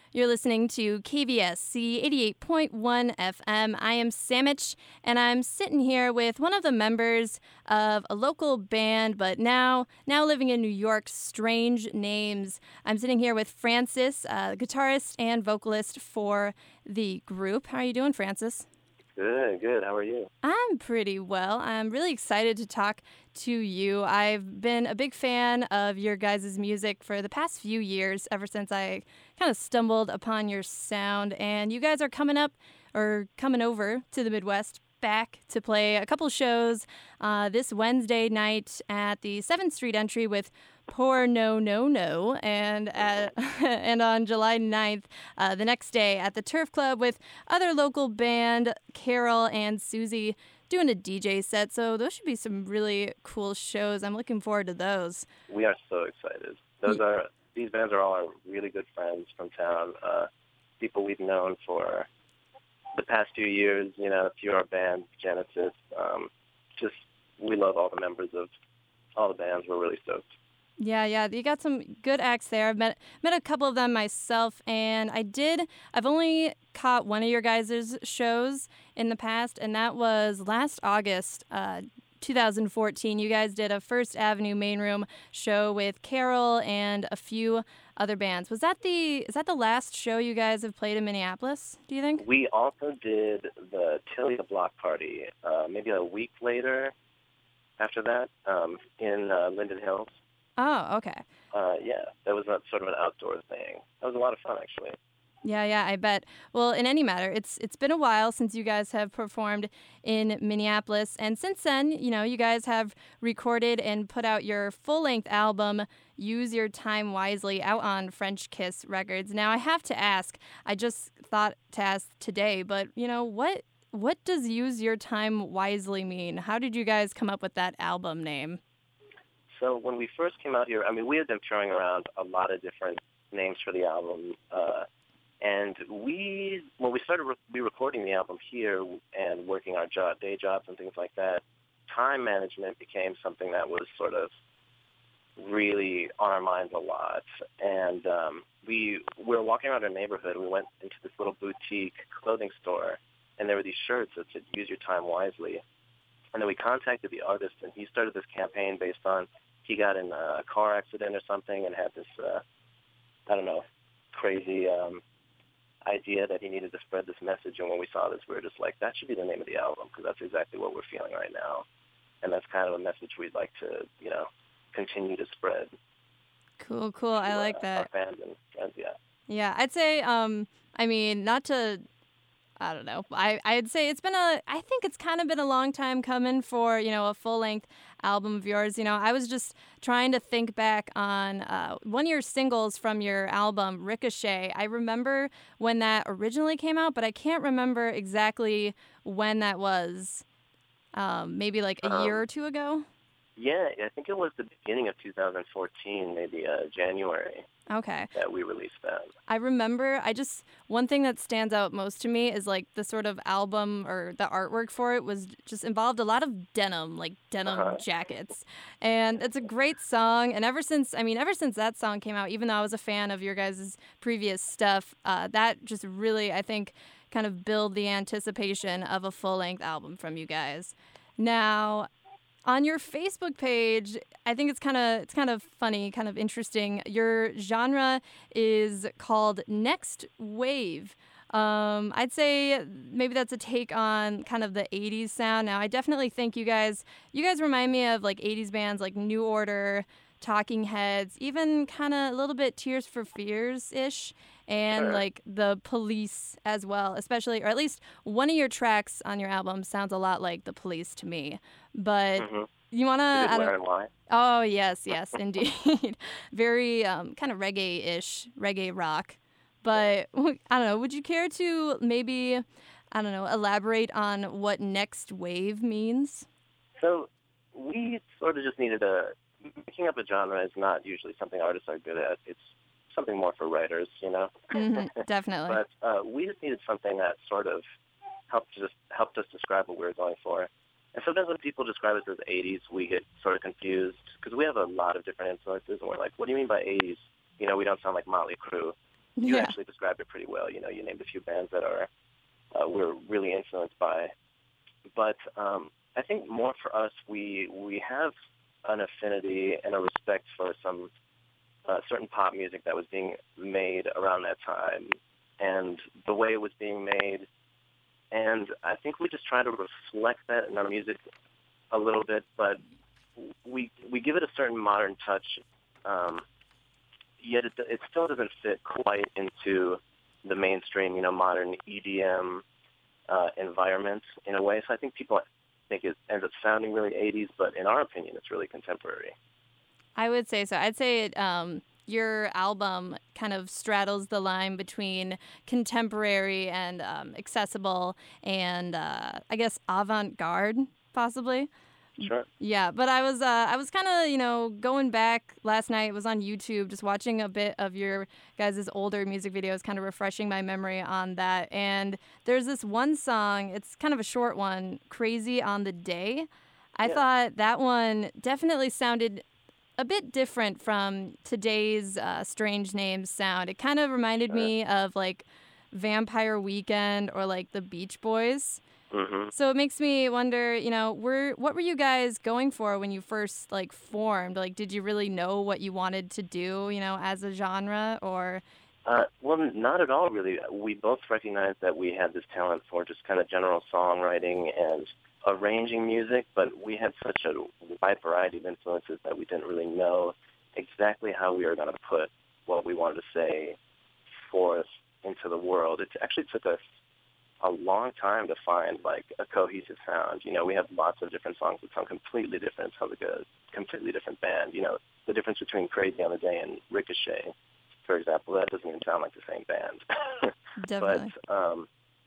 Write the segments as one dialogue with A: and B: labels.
A: You're listening to KVSC 88.1 FM. I am Samich, and I'm sitting here with one of the members of a local band, but now living in New York, Strange Names. I'm sitting here with Francis, guitarist and vocalist for the group. How are you doing, Francis?
B: Good. How are you?
A: I'm pretty well. I'm really excited to talk to you. I've been a big fan of your guys' music for the past few years, ever since I kind of stumbled upon your sound. And you guys are coming over to the Midwest back to play a couple shows this Wednesday night at the 7th Street entry with Poor No No No, and and on July 9th, the next day at the Turf Club with other local band Carol and Susie doing a DJ set. So those should be some really cool shows. I'm looking forward to those.
B: We are so excited. These bands are all our really good friends from town, people we've known for the past few years, through our band, Genesis. We love all the members of all the bands. We're really stoked.
A: Yeah, you got some good acts there. I've met a couple of them myself, and I've only caught one of your guys' shows in the past, and that was last August, 2014. You guys did a First Avenue Main Room show with Carol and a few other bands. Is that the last show you guys have played in Minneapolis, do you think?
B: We also did the Tilly Block Party, maybe a week later after that, in Linden Hills.
A: Oh, okay.
B: That was sort of an outdoor thing. That was a lot of fun, actually.
A: Yeah, I bet. Well, in any matter, it's been a while since you guys have performed in Minneapolis, and since then, you guys have recorded and put out your full-length album, Use Your Time Wisely, out on French Kiss Records. Now, I have to ask, I just thought to ask today, but, what does Use Your Time Wisely mean? How did you guys come up with that album name?
B: So when we first came out here, we had been throwing around a lot of different names for the album, and when we started re-recording the album here and working our day jobs and things like that, time management became something that was sort of really on our minds a lot. And we were walking around our neighborhood. We went into this little boutique clothing store, and there were these shirts that said, "Use your time wisely." And then we contacted the artist, and he started this campaign based on he got in a car accident or something and had this, crazy idea that he needed to spread this message. And when we saw this, we were just like, that should be the name of the album, because that's exactly what we're feeling right now. And that's kind of a message we'd like to, continue to spread.
A: Cool. I like that.
B: Our fans and friends, yeah.
A: Yeah, I'd say, not to... I don't know. I'd say I think it's kind of been a long time coming for, a full-length album of yours. I was just trying to think back on one of your singles from your album, Ricochet. I remember when that originally came out, but I can't remember exactly when that was. Maybe like a year or two ago?
B: Yeah, I think it was the beginning of 2014, maybe January.
A: Okay.
B: That we released that.
A: I remember, one thing that stands out most to me is like the sort of album or the artwork for it was just involved a lot of denim, like denim jackets. And it's a great song. And ever since that song came out, even though I was a fan of your guys' previous stuff, that just really, I think, kind of build the anticipation of a full-length album from you guys. Now, on your Facebook page, I think it's kind of funny, kind of interesting. Your genre is called Next Wave. I'd say maybe that's a take on kind of the 80s sound. Now, I definitely think you guys remind me of like 80s bands like New Order, Talking Heads, even kind of a little bit Tears for Fears-ish, and like the Police as well, especially, or at least one of your tracks on your album sounds a lot like the Police to me. But you want to...
B: Where and Why?
A: Oh, yes, indeed. Very kind of reggae-ish, reggae rock. But, I don't know, would you care to maybe, elaborate on what Next Wave means?
B: So we sort of just needed picking up a genre is not usually something artists are good at. It's something more for writers,
A: Definitely.
B: But we just needed something that sort of helped us describe what we were going for. And sometimes when people describe us as 80s, we get sort of confused because we have a lot of different influences, and we're like, what do you mean by 80s? We don't sound like Motley Crue. you actually described it pretty well. You know, you named a few bands that are we're really influenced by. But I think more for us, we have an affinity and a respect for some certain pop music that was being made around that time and the way it was being made. And I think we just try to reflect that in our music a little bit, but we give it a certain modern touch, yet it still doesn't fit quite into the mainstream, you know, modern EDM environment in a way. So I think people think it ends up sounding really 80s, but in our opinion, it's really contemporary.
A: I would say so. I'd say your album kind of straddles the line between contemporary and accessible and I guess avant-garde, possibly.
B: Sure.
A: Yeah, but I was kind of, going back last night. It was on YouTube, just watching a bit of your guys' older music videos, kind of refreshing my memory on that. And there's this one song, it's kind of a short one, Crazy on the Day. I thought that one definitely sounded a bit different from today's Strange Names sound. It kind of reminded me of like Vampire Weekend or like the Beach Boys.
B: Mm-hmm.
A: So it makes me wonder, what were you guys going for when you first like formed? Like, did you really know what you wanted to do, as a genre, or?
B: Well, not at all, really. We both recognized that we had this talent for just kind of general songwriting and arranging music, but we had such a wide variety of influences that we didn't really know exactly how we were going to put what we wanted to say forth into the world. It actually took us a long time to find like a cohesive sound. We have lots of different songs that sound completely different. Sound like a completely different band. The difference between Crazy on the Day and Ricochet, for example, that doesn't even sound like the same band.
A: Definitely.
B: But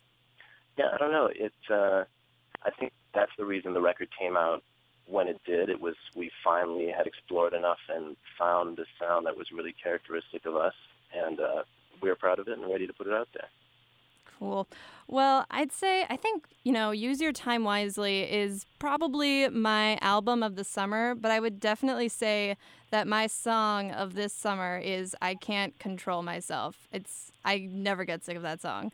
B: I don't know. I think that's the reason the record came out when it did. It was we finally had explored enough and found the sound that was really characteristic of us, and we were proud of it and ready to put it out there.
A: Cool. Well, I think, Use Your Time Wisely is probably my album of the summer, but I would definitely say that my song of this summer is I Can't Control Myself. I never get sick of that song.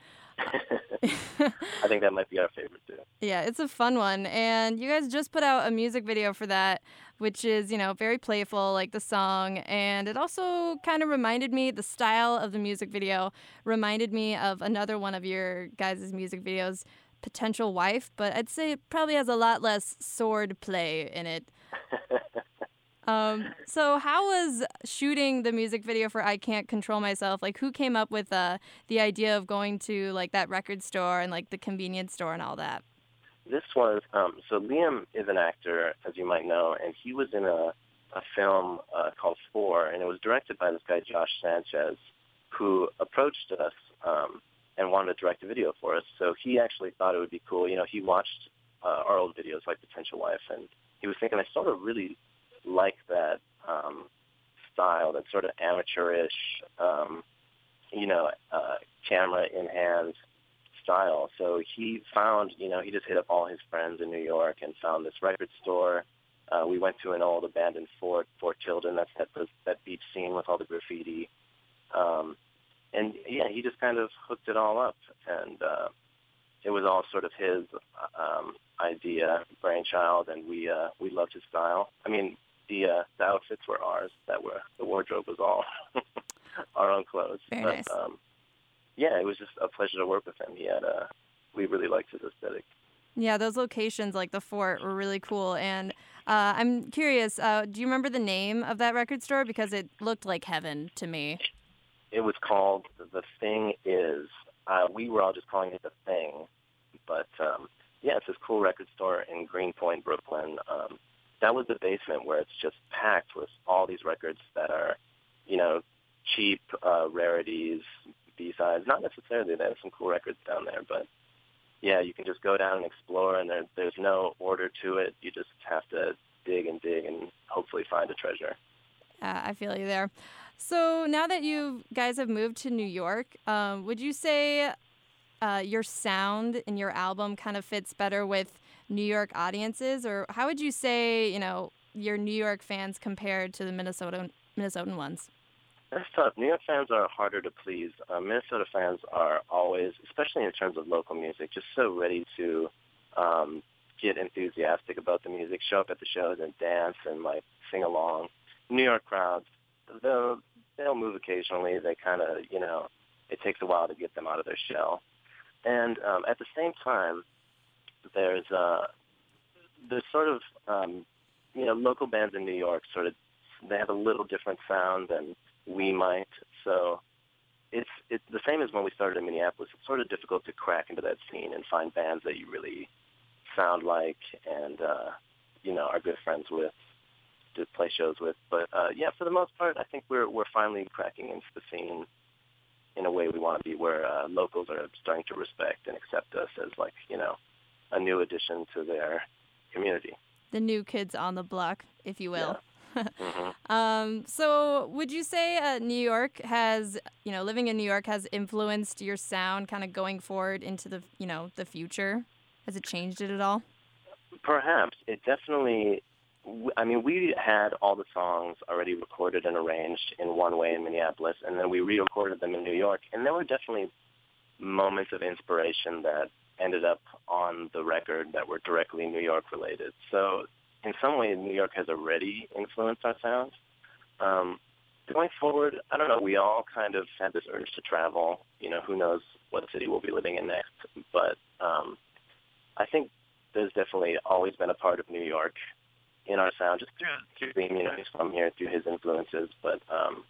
B: I think that might be our favorite too.
A: Yeah, it's a fun one. And you guys just put out a music video for that, which is, very playful, like the song. And it also kind of reminded me, the style of the music video reminded me of another one of your guys' music videos, Potential Wife. But I'd say it probably has a lot less sword play in it. So how was shooting the music video for I Can't Control Myself? Like, who came up with the idea of going to, like, that record store and, like, the convenience store and all that?
B: This was, so Liam is an actor, as you might know, and he was in a film called Four, and it was directed by this guy, Josh Sanchez, who approached us and wanted to direct a video for us. So he actually thought it would be cool. He watched our old videos, like Potential Wife, and he was thinking, I sort of really like that style, that sort of amateurish, camera in hand style. So he found, he just hit up all his friends in New York and found this record store. We went to an old abandoned Fort Tilden. That's that beach scene with all the graffiti. And yeah, he just kind of hooked it all up, and it was all sort of his idea, brainchild, and we loved his style. I mean, the outfits were ours. The wardrobe was all our own clothes.
A: Very nice.
B: Yeah, it was just a pleasure to work with him. We really liked his aesthetic.
A: Yeah, those locations, like the fort, were really cool. And I'm curious, do you remember the name of that record store? Because it looked like heaven to me.
B: It was called The Thing Is. We were all just calling it The Thing. But, it's this cool record store in Greenpoint, Brooklyn. That was the basement where it's just packed with all these records that are, cheap rarities, B-sides. Not necessarily. They have some cool records down there, but yeah, you can just go down and explore, and there's no order to it. You just have to dig and hopefully find a treasure.
A: I feel you there. So now that you guys have moved to New York, would you say your sound in your album kind of fits better with New York audiences, or how would you say, your New York fans compared to the Minnesotan ones?
B: That's tough. New York fans are harder to please. Minnesota fans are always, especially in terms of local music, just so ready to get enthusiastic about the music, show up at the shows and dance and like sing along. New York crowds, they'll move occasionally. They kind of, it takes a while to get them out of their shell. And at the same time, there's sort of local bands in New York sort of, they have a little different sound than we might. So it's the same as when we started in Minneapolis. It's sort of difficult to crack into that scene and find bands that you really sound like and are good friends with, to play shows with. But for the most part, I think we're finally cracking into the scene in a way we want to be, where locals are starting to respect and accept us as like a new addition to their community.
A: The new kids on the block, if you will.
B: Yeah. Mm-hmm.
A: So would you say New York has, living in New York has influenced your sound kind of going forward into the, the future? Has it changed it at all?
B: Perhaps. It definitely, we had all the songs already recorded and arranged in one way in Minneapolis, and then we re-recorded them in New York, and there were definitely moments of inspiration that ended up on the record that were directly New York related. So in some ways, New York has already influenced our sound. Going forward, I don't know, we all kind of had this urge to travel. Who knows what city we'll be living in next. But I think there's definitely always been a part of New York in our sound, just through Liam, he's from here, through his influences. But,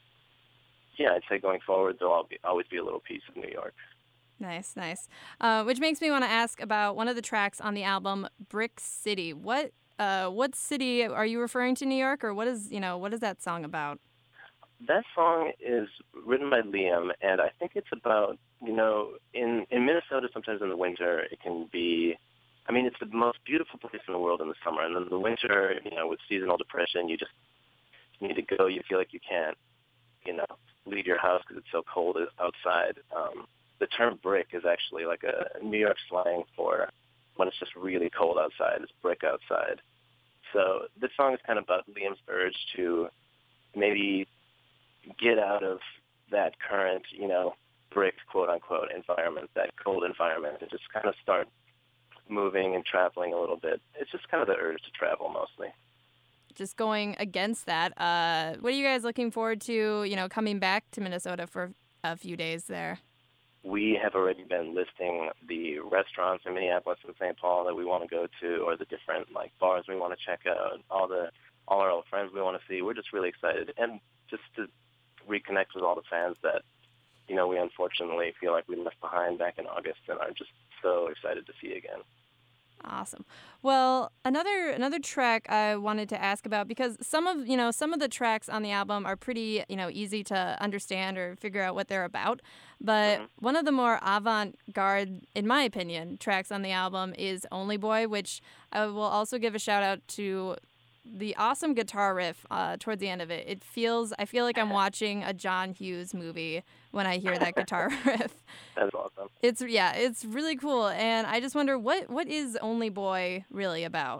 B: I'd say going forward, there'll always be a little piece of New York.
A: Nice. Which makes me want to ask about one of the tracks on the album, Brick City. What city are you referring to, New York, or what is that song about?
B: That song is written by Liam, and I think it's about, in Minnesota, sometimes in the winter, it can be, it's the most beautiful place in the world in the summer, and then in the winter, with seasonal depression, you just need to go. You feel like you can't, leave your house because it's so cold outside. The term brick is actually like a New York slang for when it's just really cold outside. It's brick outside. So this song is kind of about Liam's urge to maybe get out of that current, brick, quote-unquote, environment, that cold environment, and just kind of start moving and traveling a little bit. It's just kind of the urge to travel mostly.
A: Just going against that, what are you guys looking forward to, coming back to Minnesota for a few days there?
B: We have already been listing the restaurants in Minneapolis and St. Paul that we want to go to, or the different bars we want to check out, all our old friends we want to see. We're just really excited, and just to reconnect with all the fans that we unfortunately feel like we left behind back in August, and are just so excited to see again.
A: Awesome. Well, another track I wanted to ask about, because some of the tracks on the album are pretty, easy to understand or figure out what they're about. But one of the more avant-garde, in my opinion, tracks on the album is Only Boy, which I will also give a shout out to the awesome guitar riff towards the end of it. I feel like I'm watching a John Hughes movie when I hear that guitar riff.
B: That's awesome.
A: It's really cool, and I just wonder what is Only Boy really about?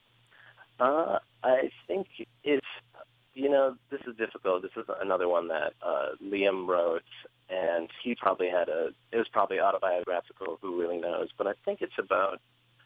B: I think it's this is difficult. This is another one that Liam wrote, and it was probably autobiographical. Who really knows? But I think it's about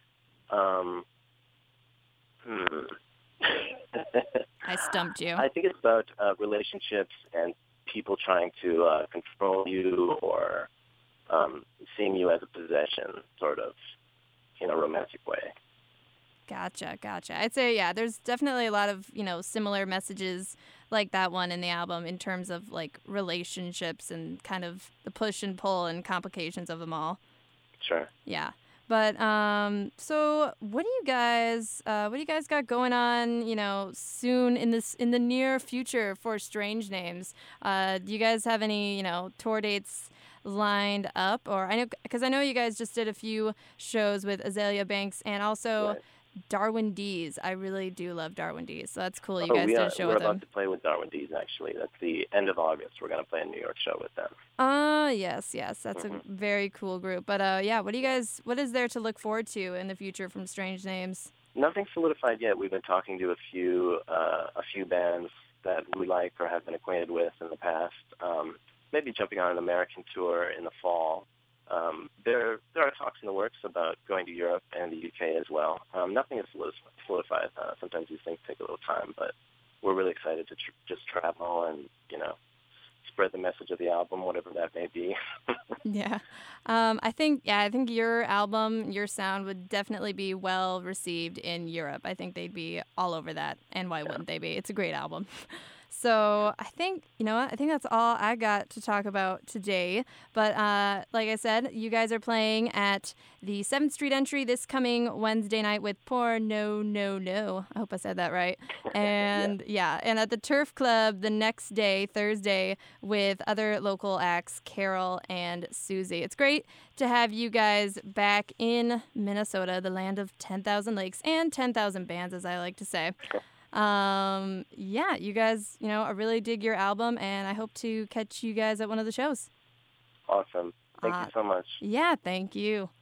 A: I stumped you.
B: I think it's about relationships and people trying to control you, or seeing you as a possession, sort of, in a romantic way.
A: Gotcha. I'd say, there's definitely a lot of, similar messages like that one in the album in terms of, relationships and kind of the push and pull and complications of them all.
B: Sure.
A: Yeah. But so what do you guys got going on, soon in the near future for Strange Names? Do you guys have any, tour dates lined up? Or I know you guys just did a few shows with Azalea Banks and also
B: Right.
A: Darwin Dees. I really do love Darwin Dees, so that's cool. You guys did a show with them.
B: We're about to play with Darwin Dees, actually. That's the end of August. We're going to play a New York show with them.
A: Yes. That's a very cool group. But what is there to look forward to in the future from Strange Names?
B: Nothing solidified yet. We've been talking to a few bands that we like or have been acquainted with in the past. Maybe jumping on an American tour in the fall. There are talks in the works about going to Europe and the UK as well. Nothing is solidified. Sometimes these things take a little time, but we're really excited to just travel and, spread the message of the album, whatever that may be.
A: Yeah. I think your album, your sound would definitely be well received in Europe. I think they'd be all over that. And why wouldn't they be? It's a great album. So I think, I think that's all I got to talk about today. But like I said, you guys are playing at the 7th Street Entry this coming Wednesday night with Poor No No No. I hope I said that right. And and at the Turf Club the next day, Thursday, with other local acts, Carol and Susie. It's great to have you guys back in Minnesota, the land of 10,000 lakes and 10,000 bands, as I like to say. You guys, I really dig your album, and I hope to catch you guys at one of the shows.
B: Awesome. Thank you so much.
A: Yeah, thank you.